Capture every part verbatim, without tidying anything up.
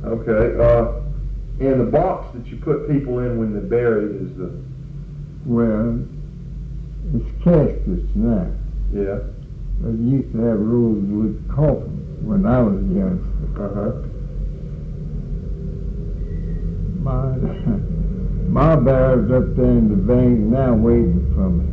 Okay. Uh, and the box that you put people in when they're buried is the... Well, it's caskets now. Yeah. They used to have rosewood coffins when I was a youngster. Uh-huh. My, my bear's up there in the bank now waiting for me.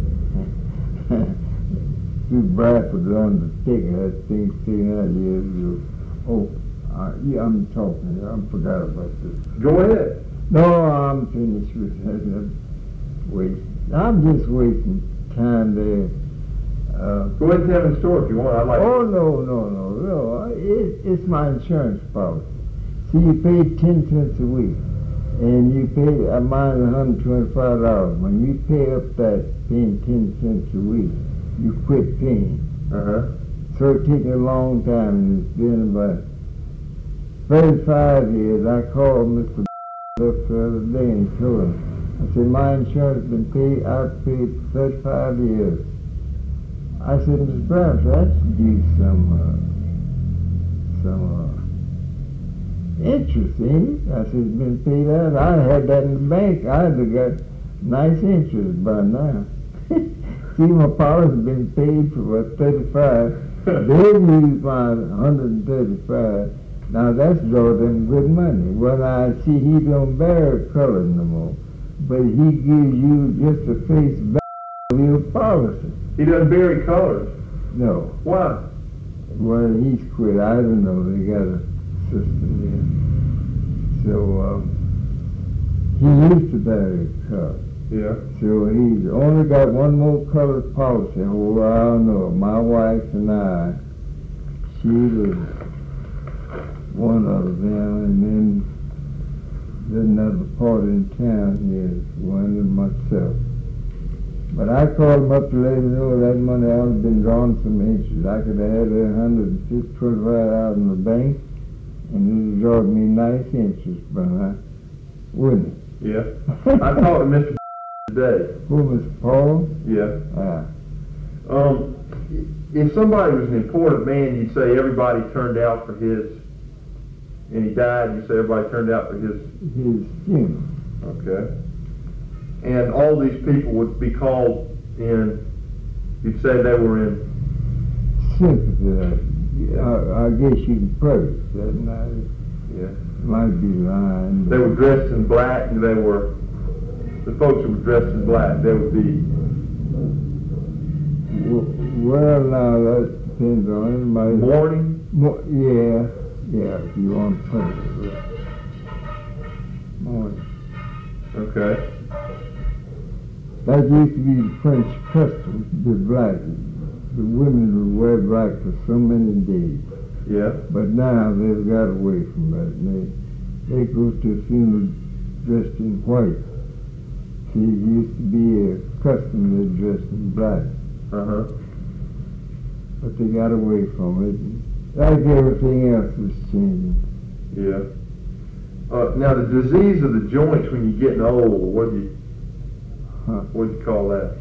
Too bright was on the ticker, that thing sitting out years ago. Oh, uh, yeah, I'm talking. I forgot about this. Go ahead. No, I'm finished with that. Wait. I'm just wasting time there. Uh, Go ahead and tell me the story if you want. I like oh, no, no, no, no. It, it's my insurance policy. See, you pay ten cents a week, and you pay, uh, mine one hundred twenty-five dollars. When you pay up that paying ten cents a week, you quit paying. Uh-huh. So it takes a long time, and it's been about thirty-five years. I called Mister up the other day and told him, I said, my insurance has been paid, I've paid for thirty-five years. I said, Mister Brown, that should give some, uh, some, uh, interest in it. I said, it's been paid out. I had that in the bank. I'd have got nice interest by now. See, my policy's been paid for about thirty-five. They used my one hundred thirty-five. Now that's all them good money. Well, I see he don't bear color no more, but he gives you just a face value of your policy. He doesn't bury colors. No. Why? Well, he's quit. I don't know. They got a system there. So, um, he used to bury color. Yeah. So he's only got one more colored policy. Oh, I don't know. My wife and I, she was one of them, and then there's another party in town here, one and myself. But I called him up to let him know that money had been drawn some interest. I could have had one hundred twenty-five dollars in the bank, and it would draw me nice interest, but I wouldn't. Yeah. I talked to Mister today. Who, Mister Paul? Yeah. Ah. Um, if somebody was an important man, you'd say everybody turned out for his, and he died, you say everybody turned out for his... His funeral. Okay. And all these people would be called in, you'd say they were in... Sympathy. I, I guess you can put it that night. Yeah. Might be lying. They were dressed in black, and they were... The folks who were dressed in black, they would be... Well, now, that depends on anybody. Mourning? Mo- yeah, yeah, if you want to put it. Mourning. Okay. That used to be the French custom, the black. The women would wear black for so many days. Yeah. But now they've got away from that. And they, they go to a funeral dressed in white. See, it used to be a custom they dressed in black. Uh-huh. But they got away from it. Like everything else is changing. Yeah. Uh, now, the disease of the joints when you're getting old, what do you, Huh. what do you call that?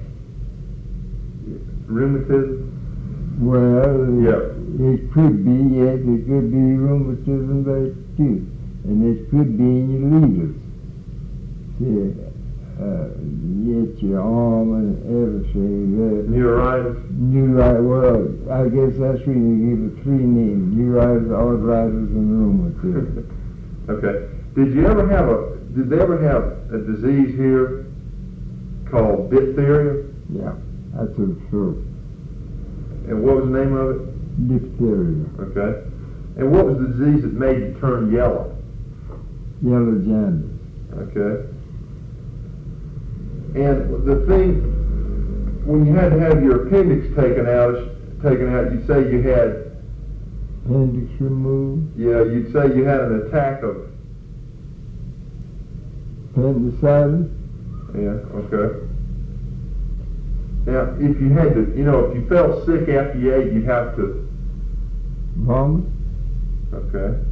Rheumatism? Well, Yeah. it could be, yes, it could be rheumatism there too. And it could be in your levers. See, uh, you get your arm and everything there. Neuritis? Neuritis, well, I guess that's really you give it three names. Neuritis, arthritis, and rheumatism. Okay. Did you ever have a, did they ever have a disease here called diphtheria? Yeah, that's a throat. And what was the name of it? Diphtheria. Okay. And what was the disease that made you turn yellow? Yellow jaundice. Okay. And the thing, when you had to have your appendix taken out, taken out, you'd say you had, Appendix removed. yeah, you'd say you had an attack of, Appendicitis. yeah, okay. Now, if you had to, you know, if you felt sick after you ate, you'd have to, Vomit. okay.